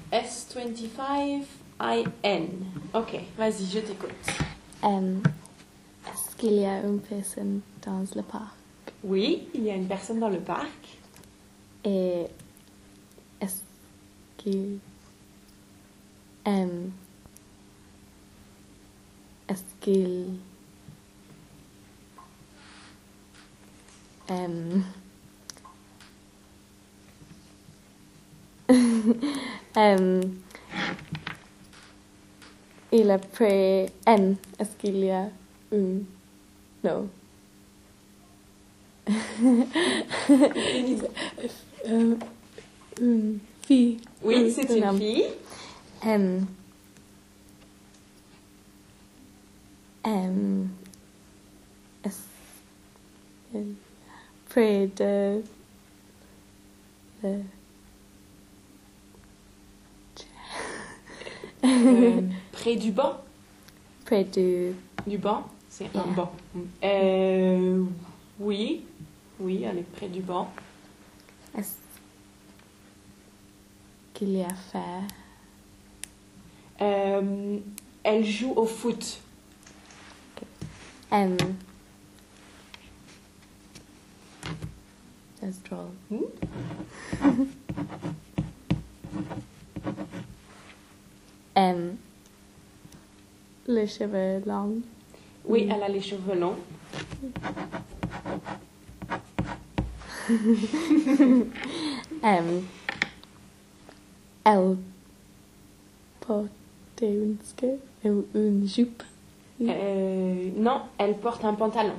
S25IN. Ok, vas-y, je t'écoute. Est-ce qu'il y a une personne dans le parc? Oui, il y a une personne dans le parc. Et est-ce qu'il... est-ce qu'il... il a pris... est-ce qu'il y a une... Non. Une fille. Oui, c'est une fille. Est-ce près de Près du banc. près du banc, c'est un Yeah. banc. Oui, elle est près du banc. est-ce qu'il y a fait Elle joue au foot. that's drôle. Les cheveux longs. Oui, elle a les cheveux longs. Elle porte une skirt ou une jupe. Non, elle porte un pantalon.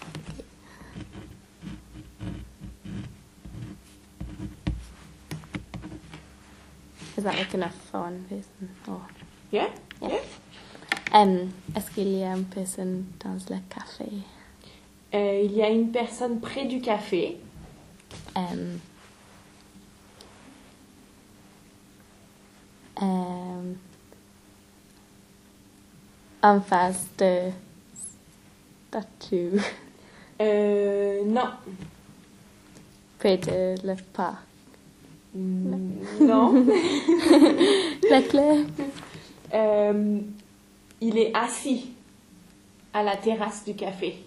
Is that like enough for one person? Or... Yeah? Yeah. Est-ce qu'il y a une personne dans le café? Il y a une personne près du café. En face de statue. Non. Près de le parc. Non. La clé. Il est assis à la terrasse du café.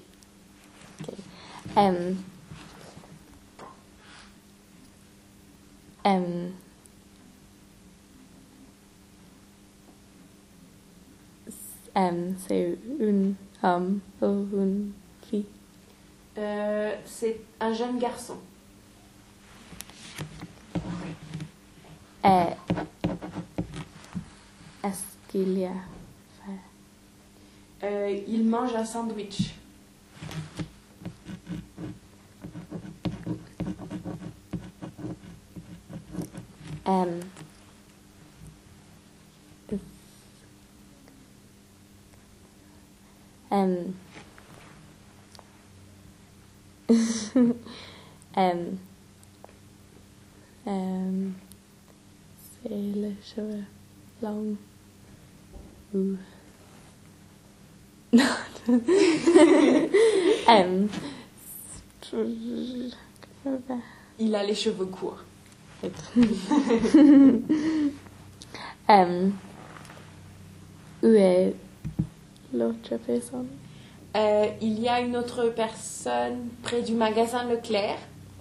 C'est un homme ou une fille. C'est un jeune garçon. Est-ce qu'il y a Il mange un sandwich. c'est les cheveux longs. Ou... Non. Il a les cheveux courts. Où est l'autre personne? Il y a une autre personne près du magasin Leclerc.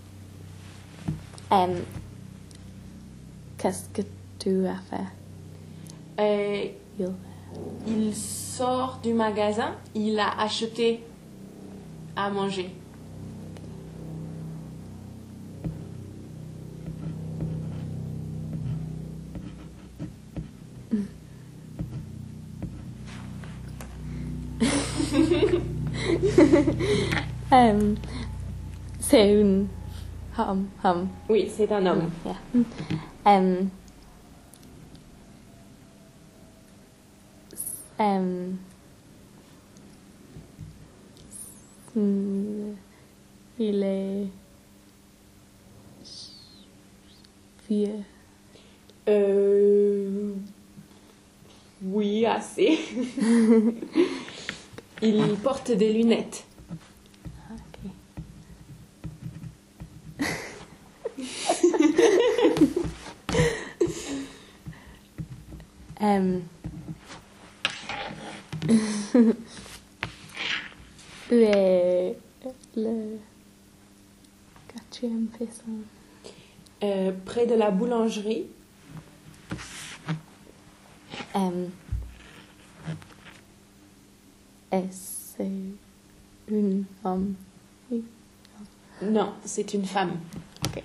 Qu'est-ce que tu as fait? Il sort du magasin. Il a acheté à manger. C'est une homme. Oui, c'est un homme. Yeah. Il est vieux. Oui, assez. Il porte des lunettes. Ok. Où est le quatrième personne? Près de la boulangerie. Est-ce c'est une homme? Oui. Non, c'est une femme. Ok.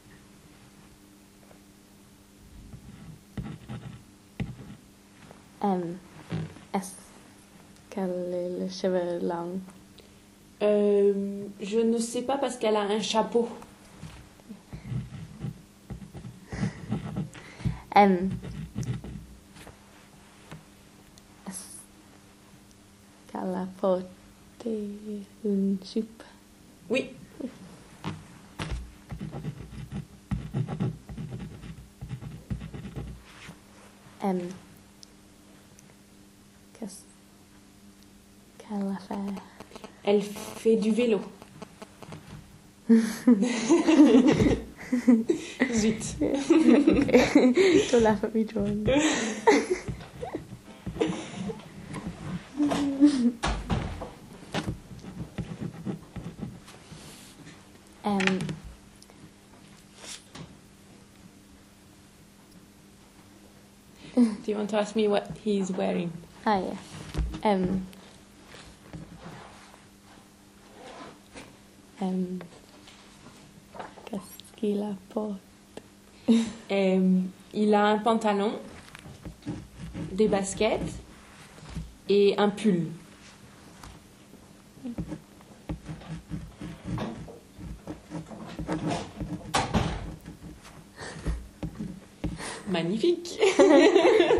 Est-ce qu'elle a les cheveux longs? Je ne sais pas parce qu'elle a un chapeau. Est-ce qu'elle a porté une jupe? Oui. Qu'est-ce qu'elle a fait? Elle fait du vélo. Zut. Don't laugh at me, Jordan. Do you want to ask me what he's wearing? Yeah. Qu'est-ce qu'il apporte? Il a un pantalon, des baskets et un pull. Magnifique.